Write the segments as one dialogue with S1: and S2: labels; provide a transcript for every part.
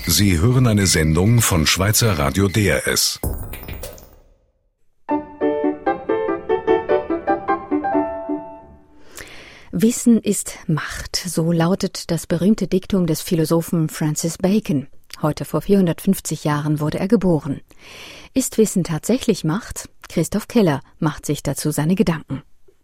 S1: Sie hören eine Sendung von Schweizer Radio DRS.
S2: Wissen ist Macht, so lautet das berühmte Diktum des Philosophen Francis Bacon. Heute vor 450 Jahren wurde er geboren. Ist Wissen tatsächlich Macht? Christoph Keller macht sich dazu seine Gedanken.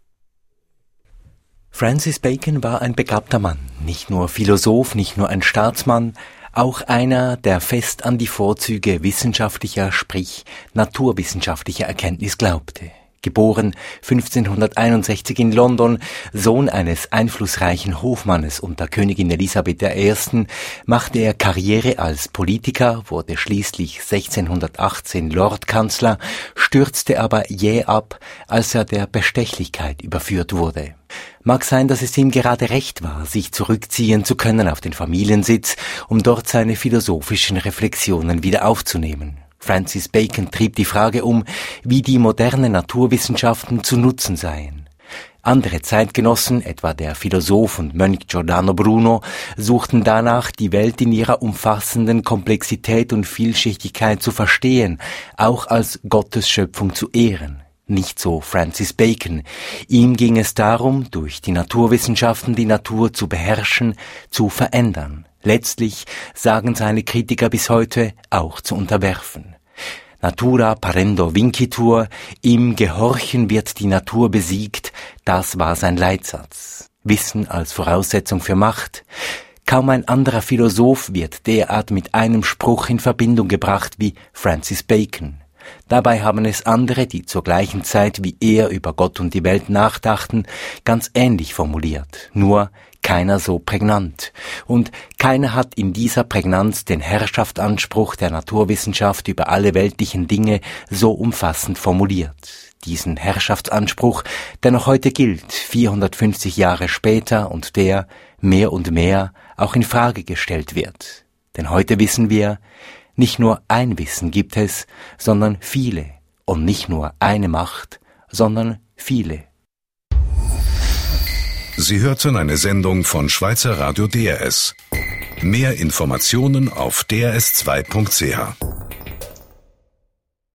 S3: Francis Bacon war ein begabter Mann, nicht nur Philosoph, nicht nur ein Staatsmann, auch einer, der fest an die Vorzüge wissenschaftlicher, sprich naturwissenschaftlicher Erkenntnis glaubte. Geboren 1561 in London, Sohn eines einflussreichen Hofmannes unter Königin Elisabeth I., machte er Karriere als Politiker, wurde schließlich 1618 Lordkanzler, stürzte aber jäh ab, als er der Bestechlichkeit überführt wurde. Mag sein, dass es ihm gerade recht war, sich zurückziehen zu können auf den Familiensitz, um dort seine philosophischen Reflexionen wieder aufzunehmen. Francis Bacon trieb die Frage um, wie die modernen Naturwissenschaften zu nutzen seien. Andere Zeitgenossen, etwa der Philosoph und Mönch Giordano Bruno, suchten danach, die Welt in ihrer umfassenden Komplexität und Vielschichtigkeit zu verstehen, auch als Gottes Schöpfung zu ehren. Nicht so Francis Bacon. Ihm ging es darum, durch die Naturwissenschaften die Natur zu beherrschen, zu verändern. Letztlich, sagen seine Kritiker bis heute, auch zu unterwerfen. Natura parendo vincitur, im Gehorchen wird die Natur besiegt, das war sein Leitsatz. Wissen als Voraussetzung für Macht. Kaum ein anderer Philosoph wird derart mit einem Spruch in Verbindung gebracht wie Francis Bacon. Dabei haben es andere, die zur gleichen Zeit wie er über Gott und die Welt nachdachten, ganz ähnlich formuliert, nur keiner so prägnant. Und keiner hat in dieser Prägnanz den Herrschaftsanspruch der Naturwissenschaft über alle weltlichen Dinge so umfassend formuliert. Diesen Herrschaftsanspruch, der noch heute gilt, 450 Jahre später und der, mehr und mehr, auch in Frage gestellt wird. Denn heute wissen wir, nicht nur ein Wissen gibt es, sondern viele. Und nicht nur eine Macht, sondern viele.
S1: Sie hörten eine Sendung von Schweizer Radio DRS. Mehr Informationen auf drs2.ch.